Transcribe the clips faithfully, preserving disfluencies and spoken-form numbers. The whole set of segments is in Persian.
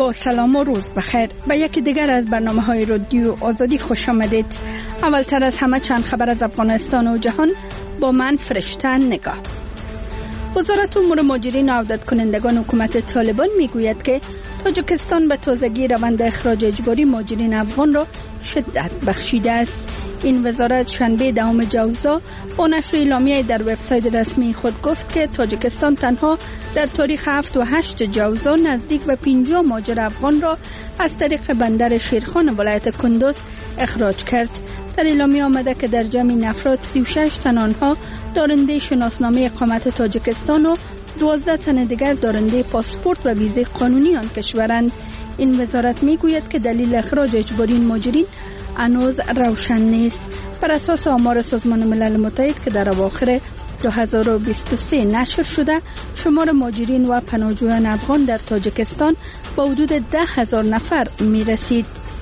با سلام و روز بخیر. به یکی دیگر از برنامه‌های رادیو آزادی خوش آمدید. اولتر از همه چند خبر از افغانستان و جهان با من فرشته نگاه. وزارت امور مهاجرین و عودت کنندگان حکومت طالبان میگوید که تاجیکستان به تازگی روند اخراج اجباری مهاجرین افغان را شدت بخشیده است. این وزارت شنبه دهم جوزا با نشر اعلامیه در وبسایت رسمی خود گفت که تاجیکستان تنها در تاریخ هفت و هشت جوزا نزدیک به پنجاه مهاجر افغان را از طریق بندر شیرخان ولایت کندوز اخراج کرد. در اعلامیه آمده که در جمع این افراد سی و شش تن آنها دارنده شناسنامه اقامت تاجیکستان و دوازده تن دیگر دارنده پاسپورت و ویزه قانونی آن کشورند. این وزارت میگوید که دلیل اخراج اجباری این مهاجرین هنوز روشن نیست. بر اساس آمار سازمان ملل متحد که در اواخر دو هزار و بیست و سه نشر شده، شمار مهاجرین و پناهجویان افغان در تاجیکستان با حدود ده هزار نفر می رسید.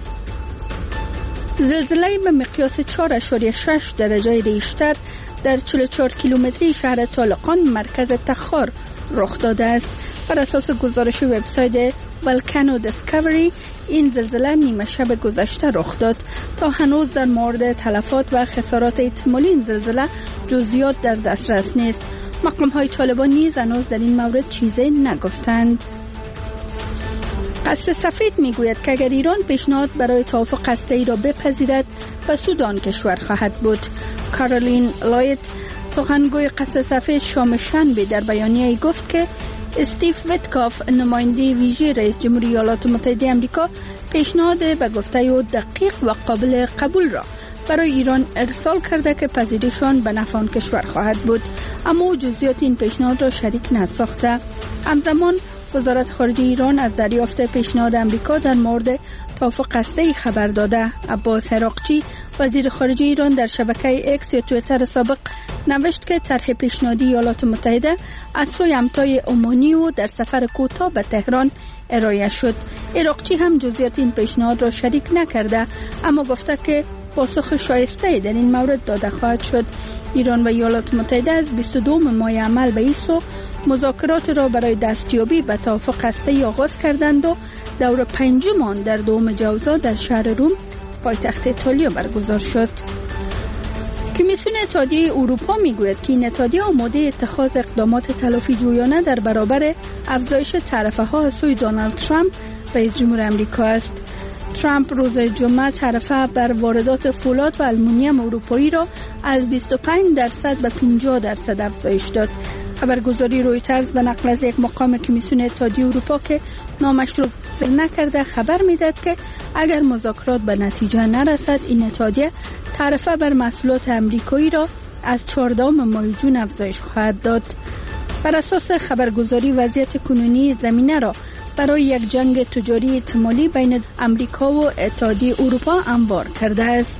زلزله به مقیاس چهار اشاریه شش درجه ریشتر در چهل و چهار کیلومتری شهر طالقان مرکز تخار رخ داده است. بر اساس گزارش وبسایت والکانو دیسکاوری، این زلزله نیمه شب گذشته رخ داد. تا هنوز در مورد تلفات و خسارات احتمالی این زلزله جزئیات در دسترس نیست. مقام‌های طالبان نیز هنوز در این مورد چیزی نگفتند. قصر سفید میگوید که اگر ایران پیشنهاد برای توافق هسته‌ای را بپذیرد، به سود آن کشور خواهد بود. کارولین لایت، سخنگوی قصر سفید، شام شنبه در بیانیه‌ای گفت که استیو ویتکاف، نماینده ویژه رئیس جمهوری ایالات متحده آمریکا، پیشنهاد به گفته او دقیق و قابل قبول را برای ایران ارسال کرده که پذیرش آن به نفع آن کشور خواهد بود، اما او جزئیات این پیشنهاد را شریک نساخته. همزمان وزارت خارجه ایران از دریافت پیشنهاد آمریکا در مورد توافق هسته‌ای خبر داده. عباس عراقچی، وزیر خارجه ایران، در شبکه اکس یا توییتر سابق نوشت که طرح پیشنهادی ایالات متحده از سوی همتای عمانی و در سفر کوتاه به تهران ارائه شد. عراقچی هم جزئیات این پیشنهاد را شریک نکرده، اما گفته که پاسخ شایسته در این مورد داده خواهد شد. ایران و ایالات متحده از بیست و دو ماه عمل به ایسو مذاکرات را برای دستیابی به توافق هسته‌ای آغاز کردند و دور پنجم آن در دوم جوزا در شهر روم، پایتخت ایتالیا برگزار شد. کمیسیون اتحادیه اروپا میگوید که این اتحادیه آماده اتخاذ اقدامات تلافی جویانه در برابر افزایش تعرفه ها از سوی دونالد ترامپ، رئیس جمهور آمریکا است. ترامپ روز جمعه تعرفه بر واردات فولاد و آلومینیوم اروپایی را از بیست و پنج درصد به پنجاه درصد افزایش داد. خبرگزاری رویترز به نقل از یک مقام کمیسیون اتحادیه اروپا که نامش را ذکر نکرده خبر میداد که اگر مذاکرات به نتیجه نرسد، این اتحادیه تعرفه بر محصولات امریکایی را از چهاردهم ماه جون افزایش خواهد داد. بر اساس خبرگزاری وضعیت کنونی زمینه را برای یک جنگ تجاری احتمالی بین امریکا و اتحادیه اروپا هموار کرده است.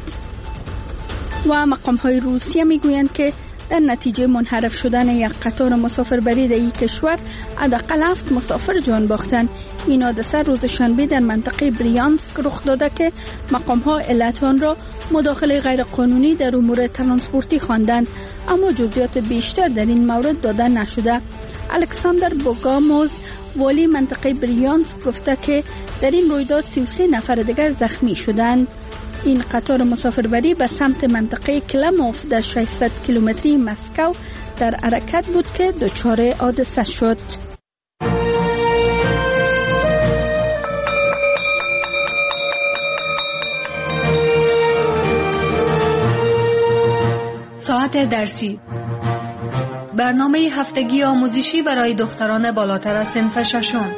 و مقام‌های روسیه میگویند که در نتیجه منحرف شدن یک قطار مسافربری در این کشور حداقل هفت مسافر جان باختند. این حادثه روز شنبه در منطقه بریانسک رخ داده که مقام‌ها علت آن را مداخله غیرقانونی در امور ترانسپورتی خواندند، اما جزئیات بیشتر در این مورد داده نشده. الکساندر بوگاموز، والی منطقه بریانسک، گفته که در این رویداد سی و سه نفر دیگر زخمی شدند. این قطار مسافربری به سمت منطقه کلموف در ششصد کیلومتری مسکو در حرکت بود که دچار حادثه شد. ساعت درسی، برنامه هفتگی آموزشی برای دختران بالاتر از صنف ششم.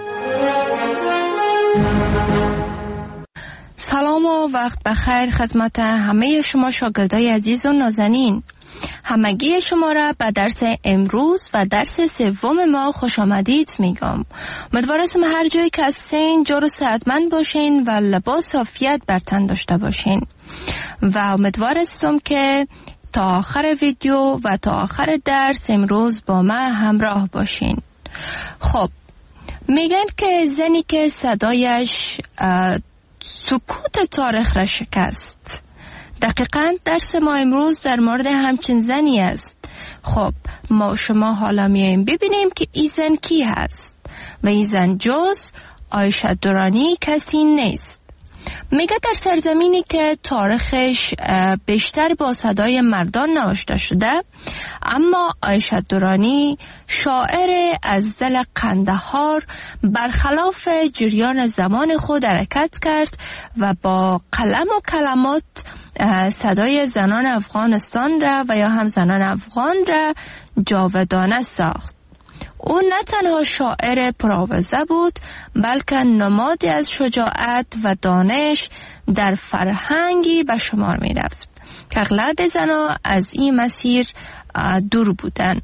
سلام و وقت بخیر خدمت همه شما شاگردای عزیز و نازنین. همگی شما را به درس امروز و درس سوم ما خوش آمدید میگم. امیدوارم هر جایی که هستین جور و صحتمند باشین و لباس عافیت بر تن داشته باشین و امیدوارم که تا آخر ویدیو و تا آخر درس امروز با من همراه باشین. خب، میگن که زنی که صدایش سکوت تاریخ را شکست. دقیقاً درس ما امروز در مورد همچین زنی است. خب ما شما حالا میاییم ببینیم که این زن کی هست و این زن جز عایشه درانی کسی نیست. میگه در سرزمینی که تاریخش بیشتر با صدای مردان نوشته شده، اما عایشه درانی شاعر از دل قندهار برخلاف جریان زمان خود حرکت کرد و با قلم و کلمات صدای زنان افغانستان را و یا هم زنان افغان را جاودانه ساخت. او نه تنها شاعر پرآوازه بود، بلکه نمادی از شجاعت و دانش در فرهنگی به شمار می رفت که اغلب زنان از این مسیر دور بودند.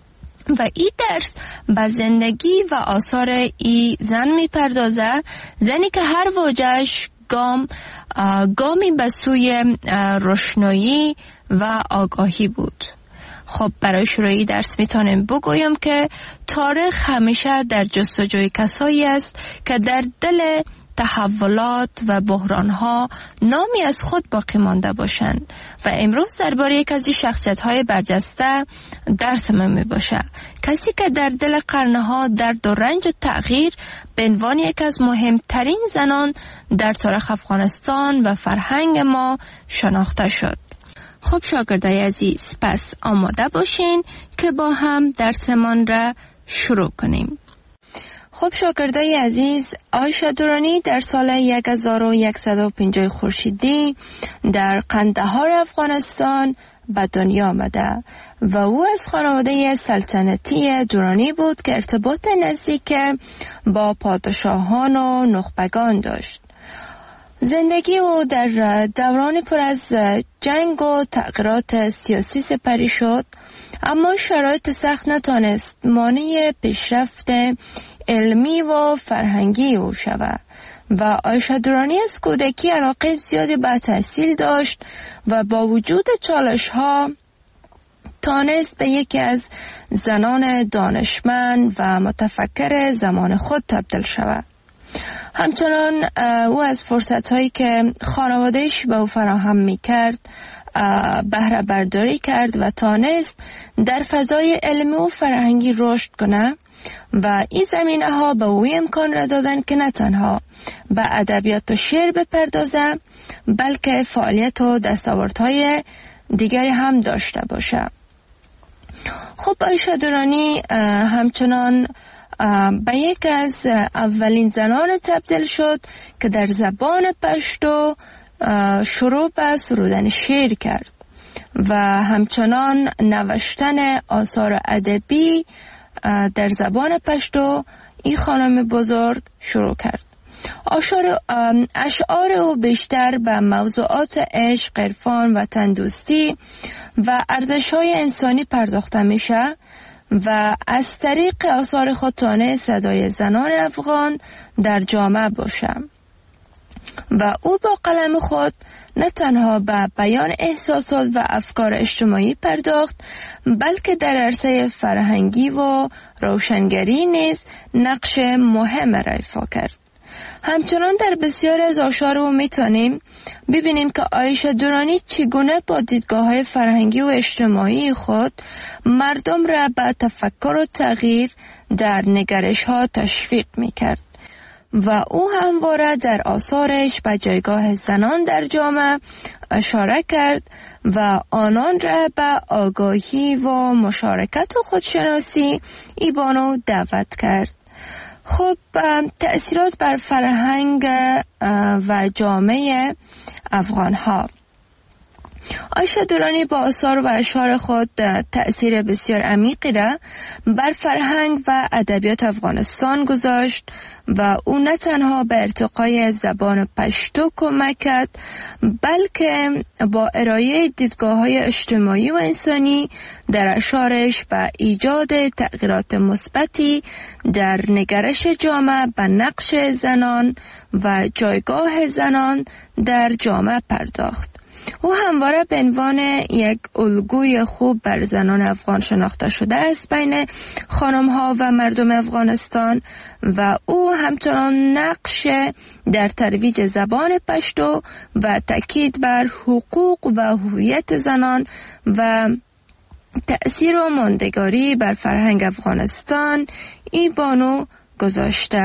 و این درس به زندگی و آثار ای زن می پردازه، زنی که هر واژه‌اش گام گامی به سوی روشنایی و آگاهی بود. خب برای شروعی درس میتونم بگویم که تاریخ همیشه در جستجوی کسایی است که در دل تحولات و بحرانها نامی از خود باقی مانده باشند و امروز درباره یک از این شخصیت‌های برجسته درس من میباشه، کسی که در دل قرنها درد و رنج و تغییر به عنوان یک از مهمترین زنان در تاریخ افغانستان و فرهنگ ما شناخته شد. خب شاگردای عزیز، پس آماده باشین که با هم درسمان را شروع کنیم. خب شاگردای عزیز، عایشه درانی در سال هزار و صد و پنجاه خورشیدی در قندهار افغانستان به دنیا آمده و او از خانواده سلطنتی درانی بود که ارتباط نزدیک با پادشاهان و نخبگان داشت. زندگی او در دوران پر از جنگ و تغییرات سیاسی سپری شد، اما شرایط سخت نتانست مانع پیشرفت علمی و فرهنگی او شود و عایشه درانی از کودکی علاقه زیادی به تحصیل داشت و با وجود چالش ها تانست به یکی از زنان دانشمند و متفکر زمان خود تبدیل شود. همچنان او از فرصت‌هایی که خانواده‌اش به او فراهم می‌کرد بهره برداری کرد و تانست در فضای علمی و فرهنگی رشد کنه و این زمینه‌ها به او امکان را دادن که نه تنها به ادبیات و شعر بپردازه، بلکه فعالیت و دستاوردهای دیگری هم داشته باشه. خب عایشه درانی همچنان به یک از اولین زنان تبدیل شد که در زبان پشتو شروع به سرودن شعر کرد و همچنان نوشتن آثار ادبی در زبان پشتو این خانم بزرگ شروع کرد. اشعار او بیشتر به موضوعات عشق، عرفان و تندوستی و ارزش‌های انسانی پرداخته میشه و از طریق آثار خود تانه صدای زنان افغان در جامعه باشه و او با قلم خود نه تنها به بیان احساسات و افکار اجتماعی پرداخت، بلکه در عرصه فرهنگی و روشنگری نیز نقش مهم را ایفا کرد. همچنان در بسیار از آثار او میتونیم ببینیم که عایشه درانی چگونه با دیدگاه‌های فرهنگی و اجتماعی خود مردم را به تفکر و تغییر در نگرش‌ها تشویق میکرد و او همواره در آثارش به جایگاه زنان در جامعه اشاره کرد و آنان را به آگاهی و مشارکت و خودشناسی ایبانو دعوت کرد. خب تأثیرات بر فرهنگ و جامعه افغان ها. عایشه درانی با آثار و اشعار خود تأثیر بسیار عمیقی را بر فرهنگ و ادبیات افغانستان گذاشت و او نه تنها به ارتقای زبان پشتو کمک کرد، بلکه با ارائه دیدگاه‌های اجتماعی و انسانی در اشعارش به ایجاد تغییرات مثبتی در نگرش جامعه به نقش زنان و جایگاه زنان در جامعه پرداخت. او همواره به عنوان یک الگوی خوب بر زنان افغان شناخته شده است بین خانم‌ها و مردم افغانستان و او همچنان نقش در ترویج زبان پشتو و تاکید بر حقوق و هویت زنان و تأثیر و ماندگاری بر فرهنگ افغانستان ای بانو گذاشته.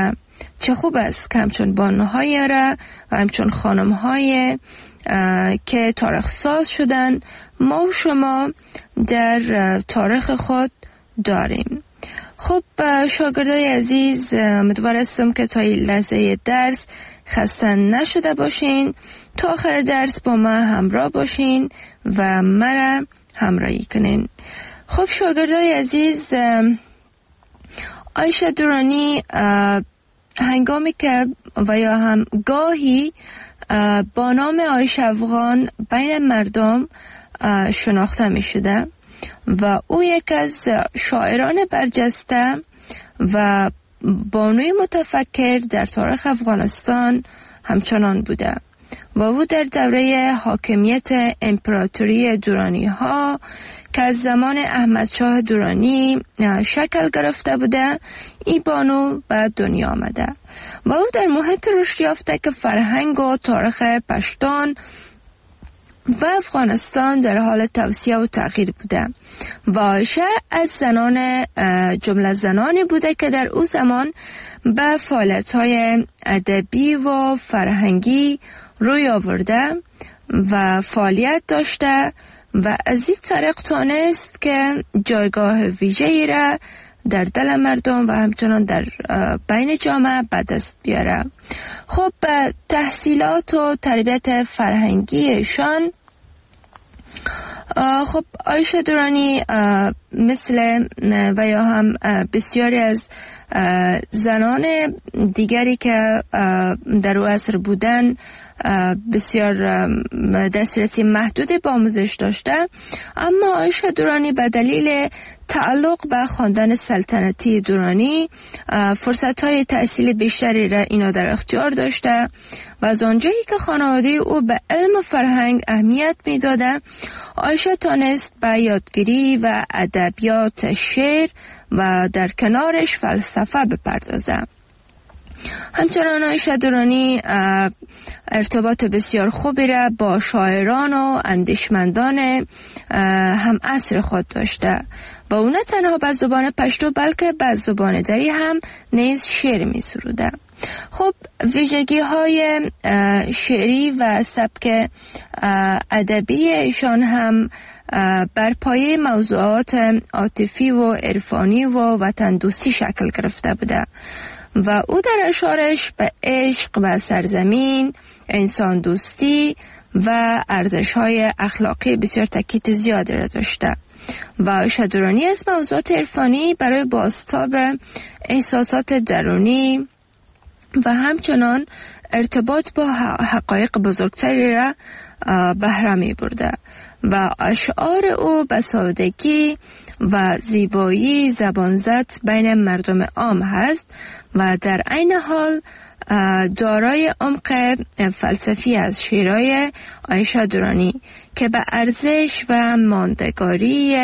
چه خوب است که همچون بانوهای را و همچون خانمهای که تاریخ ساز شدن ما و شما در تاریخ خود داریم. خب شاگردای عزیز، امیدوار هستم که تا این لحظه درس خسته نشده باشین. تا آخر درس با ما همراه باشین و مرا همراهی کنین. خب شاگردای عزیز، عایشه درانی هنگامی که و یا هم گاهی با نام عایشه افغان بین مردم شناخته می شده و او یک از شاعران برجسته و بانوی متفکر در تاریخ افغانستان همچنان بوده و او در دوره حاکمیت امپراتوری درانی ها که از زمان احمد شاه درانی شکل گرفته بوده این بانو به دنیا آمده و او در محیط رشد یافته که فرهنگ و تاریخ پشتون و افغانستان در حال توسعه و تغییر بوده و عایشه از زنان جمله زنانی بوده که در او زمان به فعالیت‌های ادبی و فرهنگی روی آورده و فعالیت داشته و از این طریق توانست که جایگاه ویژه‌ای را در دل مردم و همچنان در بین جامعه به دست بیاره. خب تحصیلات و تربیت فرهنگیشان، خب عایشه درانی مثل و یا هم بسیاری از زنان دیگری که در او عصر بودن بسیار دسترسی محدود به آموزش داشته، اما عایشه درانی به دلیل تعلق به خاندان سلطنتی درانی فرصت‌های تحصیل بیشتری را اینا در اختیار داشته و از آنجایی که خانواده او به علم و فرهنگ اهمیت می‌داده، عایشه تانست به یادگیری و ادبیات شعر و در کنارش فلسفه بپردازه. همچنان عایشه درانی ارتباط بسیار خوبی را با شاعران و اندیشمندان هم عصر خود داشته و او نه تنها به زبان پشتو بلکه به زبان دری هم نیز شعر می سروده. خب ویژگی های شعری و سبک ادبی ایشان هم بر پایه موضوعات عاطفی و عرفانی و وطن دوستی شکل گرفته بوده و او در اشعارش به عشق و سرزمین، انسان دوستی و ارزش‌های اخلاقی بسیار تاکید زیادی را داشته و عایشه درانی از موضوعات عرفانی برای بازتاب احساسات درونی و همچنان ارتباط با حقایق بزرگتری را بهره می برده و اشعار او به سادگی و زیبایی زبانزد بین مردم عام هست و در عین حال دارای عمق فلسفی از شعرهای عایشه درانی که به ارزش و ماندگاری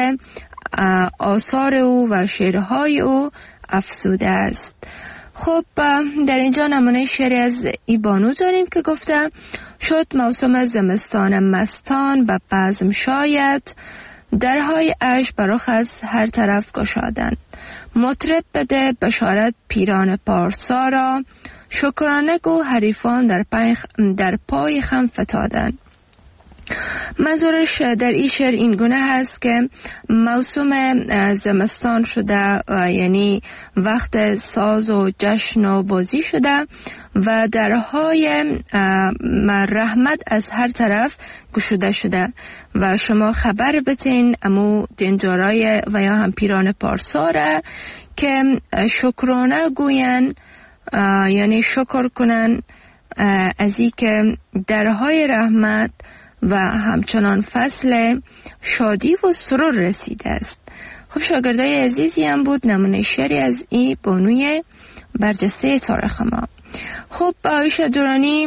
آثار او و شعرهای او افزوده است. خب در اینجا نمونه شعری از ای بانو داریم که گفته: شد موسم زمستان مستان و بزم شاید، درهای عشق برخ از هر طرف گشادن. مطرب بده بشارت پیران پارسا را، شکرانه گو حریفان در پای, در پای خم فتادن. منظورش در این شعر این گونه هست که موسم زمستان شده و یعنی وقت ساز و جشن و بازی شده و درهای رحمت از هر طرف گشوده شده و شما خبر بتین امو دینجارای و یا هم پیران پارسا را که شکرانه گوین، یعنی شکر کنن از این که درهای رحمت و همچنان فصل شادی و سرور رسیده است. خب شاگردای عزیزی هم بود نمونه شعری از این بانوی برجسته تاریخ ما. خب عایشه درانی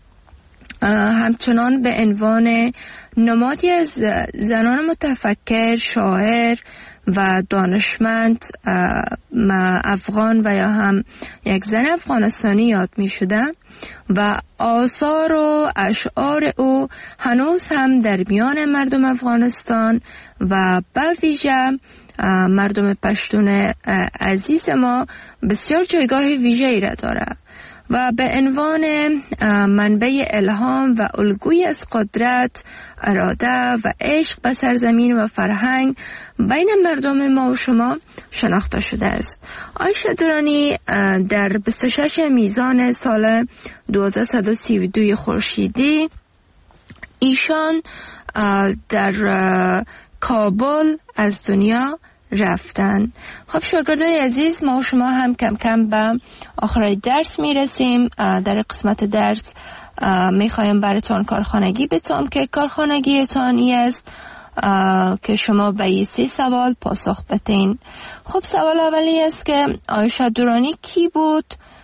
همچنان به عنوان نمادی از زنان متفکر، شاعر و دانشمند افغان و یا هم یک زن افغانستانی یاد می شده و آثار و اشعار او هنوز هم در میان مردم افغانستان و به ویژه مردم پشتون عزیز ما بسیار جایگاه ویژه‌ای را داره و به عنوان منبع الهام و الگویی از قدرت، اراده و عشق به سرزمین و فرهنگ بین مردم ما و شما شناخته شده است. عایشه درانی در بیست و شش میزان سال دو هزار و سی و دو خورشیدی ایشان در کابل از دنیا رفتن. خب شاگردای عزیز، ما و شما هم کم کم به آخرای درس میرسیم. در قسمت درس میخوایم براتون کارخانگی بتونم که کارخانگیتان ای است که شما به این سه سوال پاسخ بدین. خب سوال اولی است که عایشه درانی کی بود؟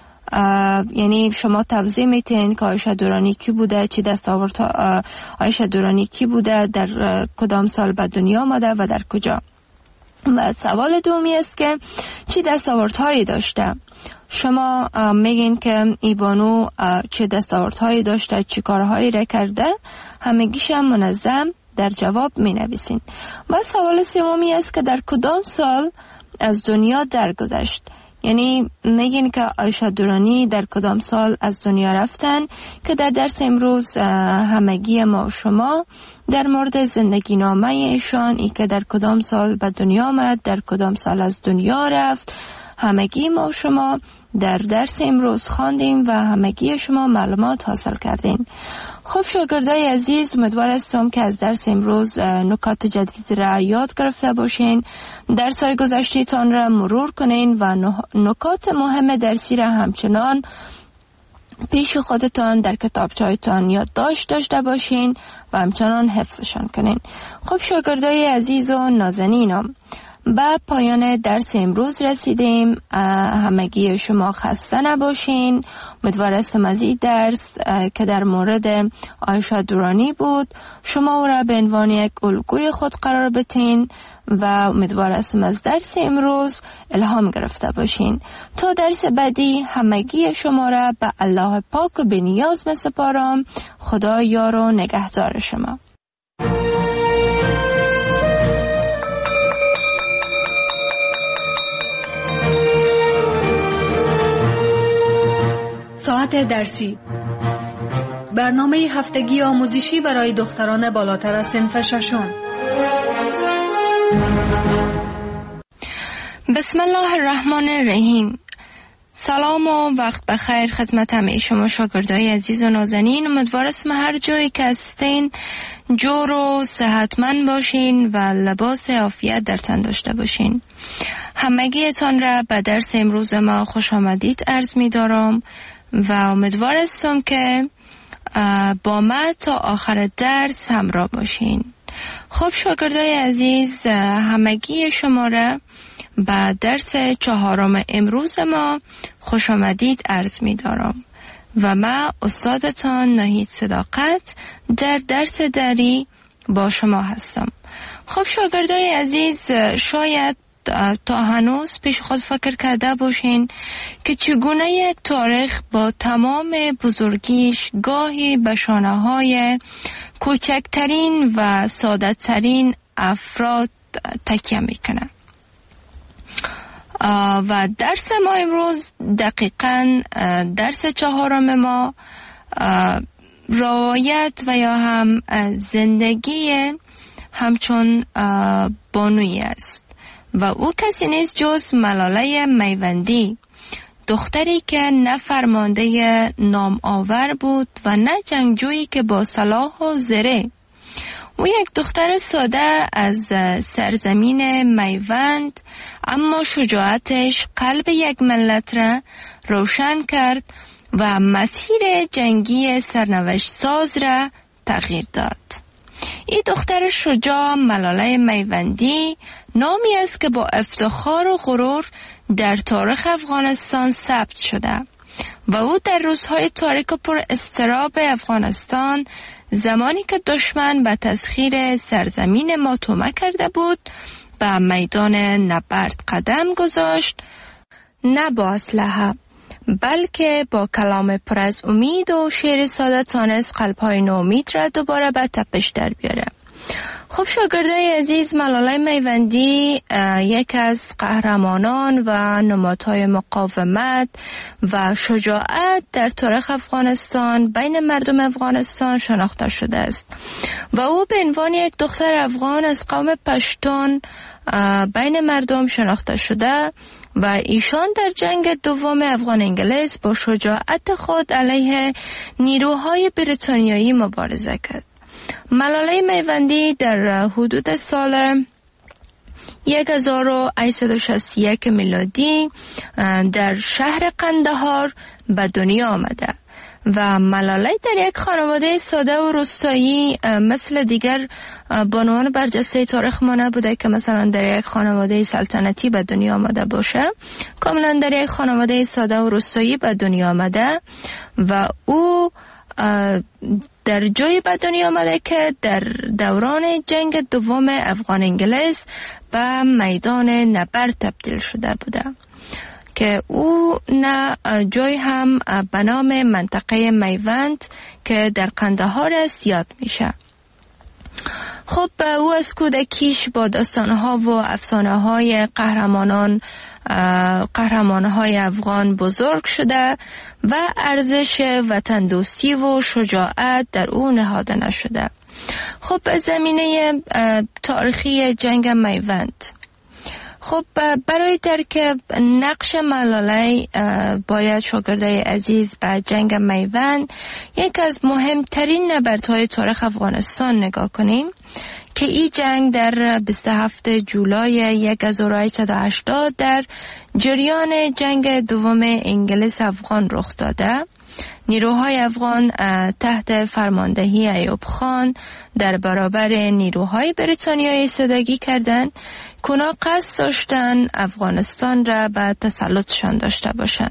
یعنی شما توضیح میتین که عایشه درانی کی بوده، چی دستاورد عایشه درانی کی بوده، در کدام سال به دنیا آمده و در کجا. و سوال دومی است که چی دستاوردهایی داشته؟ شما میگین که ای بانو چه دستاوردهایی داشته، چی کارهایی را کرده، همگیش هم منظم در جواب می نویسین. و سوال سومی است که در کدام سال از دنیا درگذشت؟ یعنی میگین که عایشه درانی در کدام سال از دنیا رفتن که در درس امروز همگی ما و شما در مورد زندگی نامه ایشان، ای که در کدام سال به دنیا آمد، در کدام سال از دنیا رفت، همگی ما و شما در درس امروز خواندیم و همگی شما معلومات حاصل کردین. خب شاگردای عزیز، امیدوار هستم که از درس امروز نکات جدید را یاد گرفته باشین، درس‌های گذشته‌تان را مرور کنین و نکات مهم درسی را همچنان پیش خودتان در کتابچه‌تان یادداشت داشته باشین و همچنان حفظشان کنین. خب شاگردای عزیز و نازنینم، به پایان درس امروز رسیدیم. همگی شما خسته نباشین. امیدوار هستم از این درس که در مورد عایشه درانی بود شما او را به عنوان یک الگوی خود قرار بدین و امیدوار هستم از درس امروز الهام گرفته باشین. تا درس بعدی همگی شما را به الله پاک و بی‌نیاز می‌سپارم. خدا یار و نگهدار شما. ساعت درسی، برنامه هفتگی آموزشی برای دختران بالاتر از صنف ششم. بسم الله الرحمن الرحیم. سلام و وقت بخیر خدمت همه شما شاگردای عزیز و نازنین. امیدوار هستم هر جایی که هستین جور و صحتمند باشین و لباس عافیت در تن داشته باشین. همگیتان را به درس امروز ما خوش آمدید عرض می دارم و امیدوار هستم که با ما تا آخر درس همراه باشین. خب شاگردای عزیز، همگی شما را به درس چهارم امروز ما خوش آمدید عرض می دارم و من استادتان ناهید صداقت در درس دری با شما هستم. خب شاگردای عزیز، شاید تا هنوز پیش خود فکر کرده باشین که چگونه یک تاریخ با تمام بزرگیش گاهی به شانه‌های کوچکترین و ساده‌ترین افراد تکیه میکنه. و درس ما امروز دقیقاً درس چهارم ما روایت و یا هم زندگی همچون بانوی است و او کسی نیست جز ملاله میوندی، دختری که نه فرمانده نام آور بود و نه جنگجویی که با سلاح و زره. او یک دختر ساده از سرزمین میوند، اما شجاعتش قلب یک ملت را روشن کرد و مسیر جنگی سرنوشت ساز را تغییر داد. این دختر شجاع ملاله میوندی نامی است که با افتخار و غرور در تاریخ افغانستان ثبت شده و او در روزهای تاریک و پر اضطراب افغانستان، زمانی که دشمن به تسخیر سرزمین ما تومه کرده بود، به میدان نبرد قدم گذاشت، نه با اسلحه بلکه با کلام پر از امید و شعر ساده تانست قلب‌های ناامید را دوباره به تپش در بیاره. خب شاگردای عزیز، ملالای میوندی یک از قهرمانان و نمادهای مقاومت و شجاعت در تاریخ افغانستان بین مردم افغانستان شناخته شده است و او به عنوان یک دختر افغان از قوم پشتون بین مردم شناخته شده و ایشان در جنگ دوم افغان انگلیس با شجاعت خود علیه نیروهای بریتانیایی مبارزه کرد. ملالای میوندی در حدود سال هزار و هشتصد و شصت و یک میلادی در شهر قندهار به دنیا آمده و ملالای در یک خانواده ساده و روستایی مثل دیگر بانوان برجسته تاریخ ما نبوده که مثلا در یک خانواده سلطنتی به دنیا آمده باشه. کاملا در یک خانواده ساده و روستایی به دنیا آمده و او در جایی به دنیا آمده که در دوران جنگ دوم افغان انگلیس به میدان نبرد تبدیل شده بوده که او نه جای هم به نام منطقه میوند که در قندهار است یاد میشه. خب او از کودکیش با داستانها و افسانه های قهرمانان قهرمانهای افغان بزرگ شده و ارزش وطن دوستی و شجاعت در او نهاده نشده. خب به زمینه تاریخی جنگ میوند، خب برای درک نقش ملالای باید شاگردای عزیز به جنگ میوند، یک از مهمترین نبردهای تاریخ افغانستان نگاه کنیم که این جنگ در بیست و هفتم جولای هزار و هشتصد و هشتاد در جریان جنگ دوم انگلیس افغان رخ داده. نیروهای افغان تحت فرماندهی ایوب خان در برابر نیروهای بریتانیایی ایستادگی کردند که اونا قصد داشتن افغانستان را به تسلطشان داشته باشند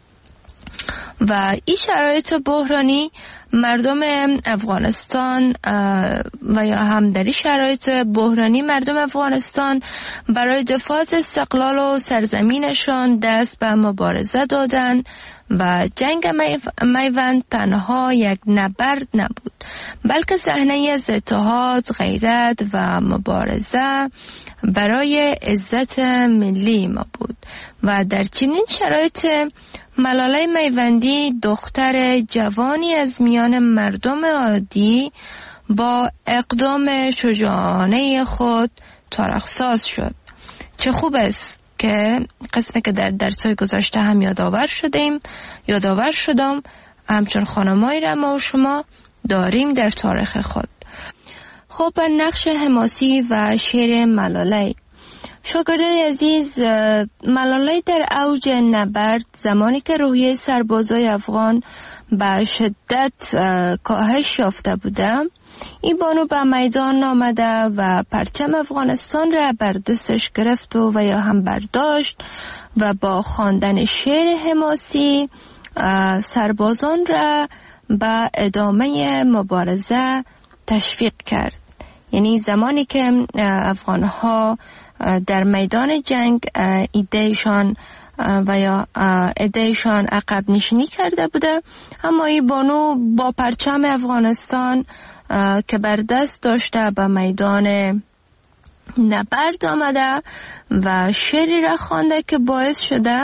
و این شرایط بحرانی مردم افغانستان و یا هم در این شرایط بحرانی مردم افغانستان برای دفاع از استقلال و سرزمینشان دست به مبارزه دادند و جنگ میوند تنها یک نبرد نبود بلکه صحنه‌ای از اتحاد، غیرت و مبارزه برای عزت ملی ما بود و در چنین شرایط ملالای میوندی دختر جوانی از میان مردم عادی با اقدام شجاعانه خود تاریخ‌ساز شد. چه خوب است که قسمی که در درس‌های گذشته هم یادآور شدیم یادآور شدم همچون خانمایی را ما و شما داریم در تاریخ خود. خب نقش حماسی و شعر ملالای، شاگردای عزیز، ملالای در اوج نبرد زمانی که روحیه سربازای افغان به شدت کاهش یافته بوده، این بانو به میدان آمده و پرچم افغانستان را بر دستش گرفت و, و یا هم برداشت و با خواندن شعر حماسی سربازان را به ادامه مبارزه تشویق کرد. یعنی زمانی که افغانها در میدان جنگ ایدهشان و یا ایدهشان عقب نشینی کرده بوده، اما این بانو با پرچم افغانستان که بر دست داشته به میدان نبرد آمده و شعری را خوانده که باعث شده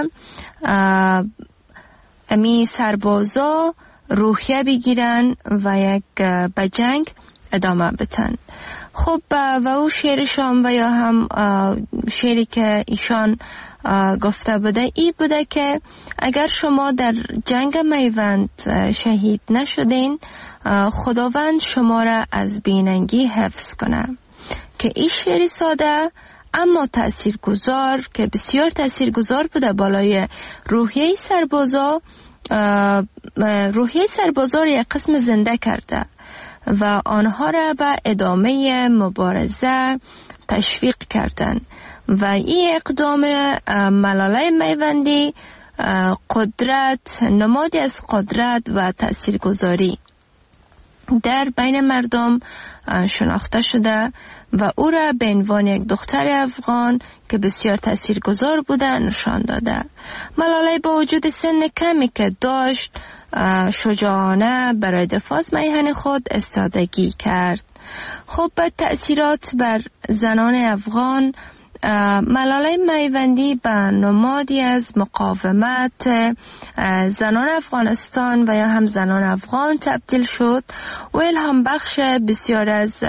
امی سربازا روحیه بگیرن و یک به جنگ ادامه بدن. خب و او شعرشان و یا هم شعری که ایشان گفته بوده ای بوده که اگر شما در جنگ میوند شهید نشدین، خداوند شما را از بیننگی حفظ کنه. که این شعری ساده اما تاثیرگذار که بسیار تاثیرگذار بوده بالای روحیه سربازا، روحیه سربازا را یک قسم زنده کرده و آنها را به ادامه مبارزه تشویق کردند و این اقدام ملالای میوندی قدرت، نمادی از قدرت و تاثیرگذاری در بین مردم شناخته شده و او را به عنوان یک دختر افغان که بسیار تاثیرگذار بوده نشان داده. ملالای با وجود سن کمی که داشت، شجاعانه برای دفاع از میهن خود استادگی کرد خب تأثیرات بر زنان افغان، ملاله میوندی به نمادی از مقاومت زنان افغانستان و یا هم زنان افغان تبدیل شد و الهام بخش بسیار از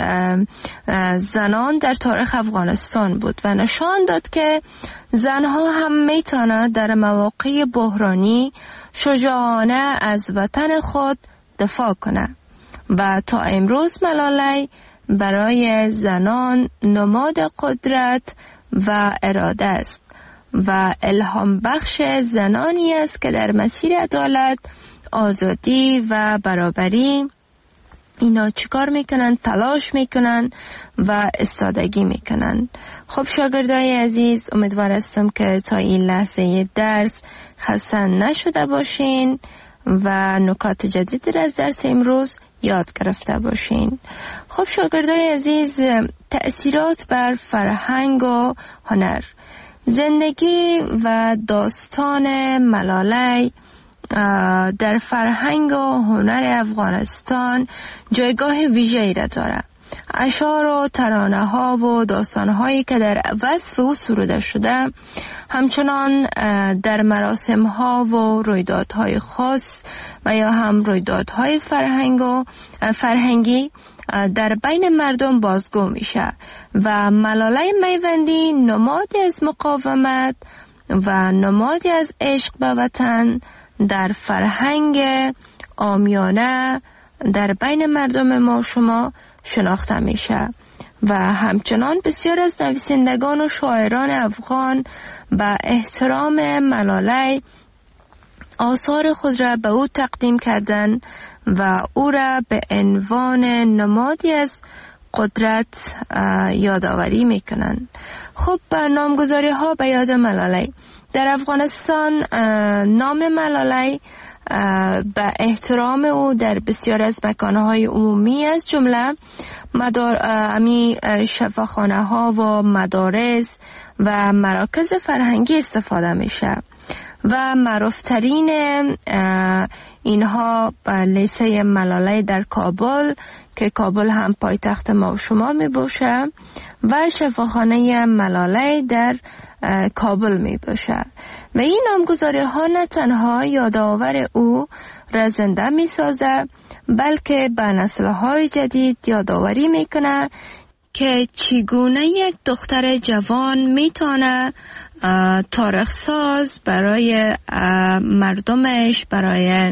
زنان در تاریخ افغانستان بود و نشان داد که زنها هم میتونند در مواقع بحرانی شجاعانه از وطن خود دفاع کنند و تا امروز ملاله برای زنان نماد قدرت و اراده است و الهام بخش زنانی است که در مسیر عدالت، آزادی و برابری اینا چیکار میکنن؟ تلاش میکنن و استادگی میکنن. خب شاگردای عزیز، امیدوار هستم که تا این لحظه درس خسته نشده باشین و نکات جدید از درس امروز یاد گرفته باشین. خب شاگردای عزیز، تأثیرات بر فرهنگ و هنر. زندگی و داستان ملاله در فرهنگ و هنر افغانستان جایگاه ویژه‌ای را دارد. اشعار و ترانه ها و داستان هایی که در وصف او سروده شده همچنان در مراسم ها و رویدادهای خاص و یا هم رویدادهای فرهنگ و فرهنگی در بین مردم بازگو میشه و ملاله میوندی نمادی از مقاومت و نمادی از عشق به وطن در فرهنگ عامیانه در بین مردم ما شما شناخته میشه و همچنان بسیار از نویسندگان و شاعران افغان به احترام ملاله آثار خود را به او تقدیم کردند و او را به عنوان نمادی از قدرت یادآوری میکنند. خب نامگذاری ها به یاد ملاله. در افغانستان نام ملاله به احترام او در بسیار از مکانهای عمومی از جمله مدار امی شفاخانه ها و مدارس و مراکز فرهنگی استفاده میشه و معروفترین اینها لیسه ملاله در کابل که کابل هم پایتخت ما و شما می باشه و شفاخانه ملاله در کابل می باشه و این نامگذاری ها نه تنها یادآور او را زنده می سازه بلکه به نسل های جدید یادآوری می کنه که چگونه یک دختر جوان می تونه تاریخ ساز برای مردمش، برای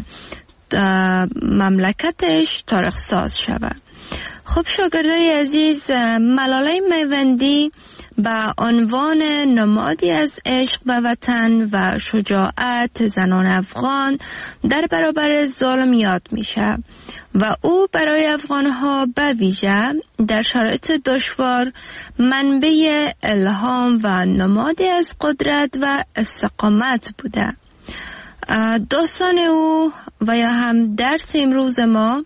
مملکتش تاریخ ساز شود. خب شاگردای عزیز، ملاله میوندی به عنوان نمادی از عشق به وطن و شجاعت زنان افغان در برابر ظلم یاد میشه و او برای افغانها به ویژه در شرایط دشوار منبع الهام و نمادی از قدرت و استقامت بوده. داستان او و یا هم درس امروز ما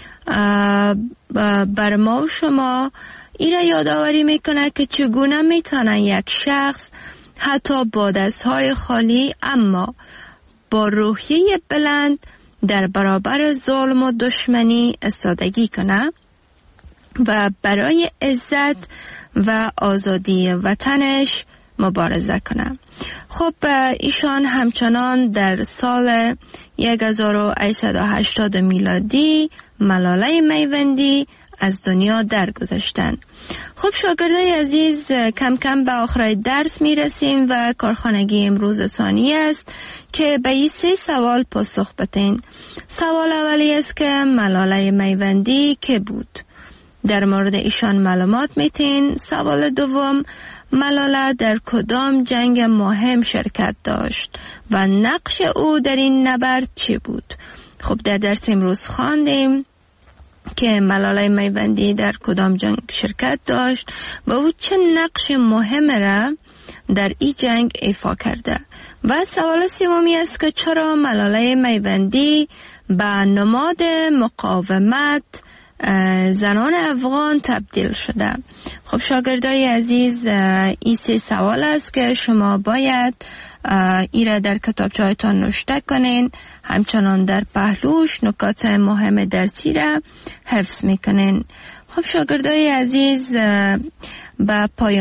بر ما و شما این را یادآوری میکنه که چگونه میتونه یک شخص حتی با دستهای خالی اما با روحیه بلند در برابر ظلم و دشمنی استادگی کنه و برای عزت و آزادی وطنش مبارزه کنه. خب ایشان همچنان در سال هزار و هشتصد و هشتاد میلادی ملاله میوندی از دنیا درگذشتند. خب شاگردای عزیز، کم کم به آخر درس می رسیم و کارخانگی امروز ثانی است که به این سه سوال پاسخ بدین. سوال اولی است که ملاله میوندی که بود؟ در مورد ایشان معلومات میتین. سوال دوم، ملاله در کدام جنگ مهم شرکت داشت و نقش او در این نبرد چی بود؟ خب در درس امروز خواندیم که ملاله میوندی در کدام جنگ شرکت داشت و او چه نقش مهم را در این جنگ ایفا کرده. و سوال سومی است که چرا ملاله میوندی به نماد مقاومت زنان افغان تبدیل شده؟ خب شاگردای عزیز، این سه سوال است که شما باید ای را در کتابچه‌هایتان نوشته کنین، همچنان در پهلوش نکات مهم درسی را حفظ میکنین. خب شاگردای عزیز، به پایان